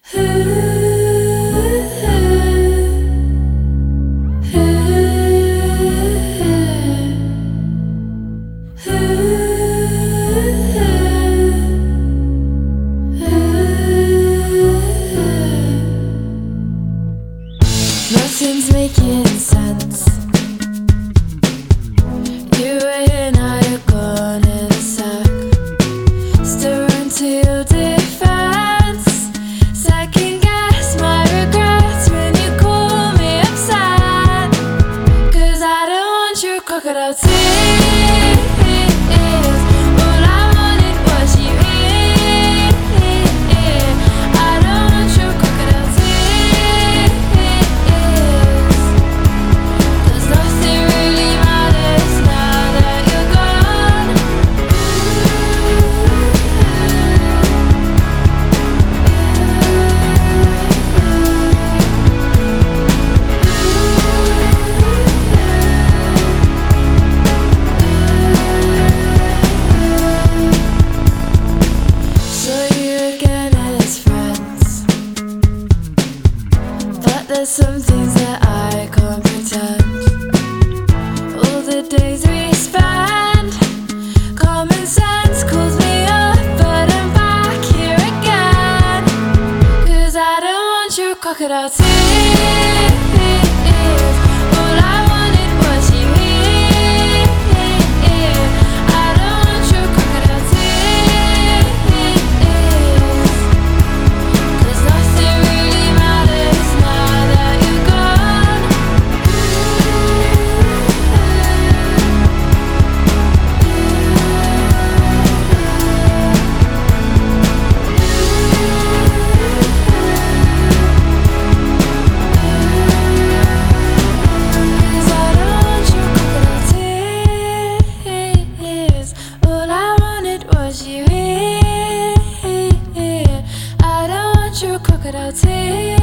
Nothing's making sense. You and I are gone in a sec. Still run to your defense. Second guess my regrets when you call me upset. 'Cause I don't want your crocodile tears. All I wanted was you here. I don't want your crocodile tears. 'Cause nothing really matters now that you're gone. Saw you again as friends, but there's some things that I can't pretend. All the days we spend, common sense calls me up, but I'm back here again. 'Cause I don't want your crocodile tears. All I wanted was you here. I don't want your crocodile tears. 'Cause nothing really matters now that you're gone. Cause I don't want your crocodile tears. All I wanted was you here. I don't want your crocodile tears.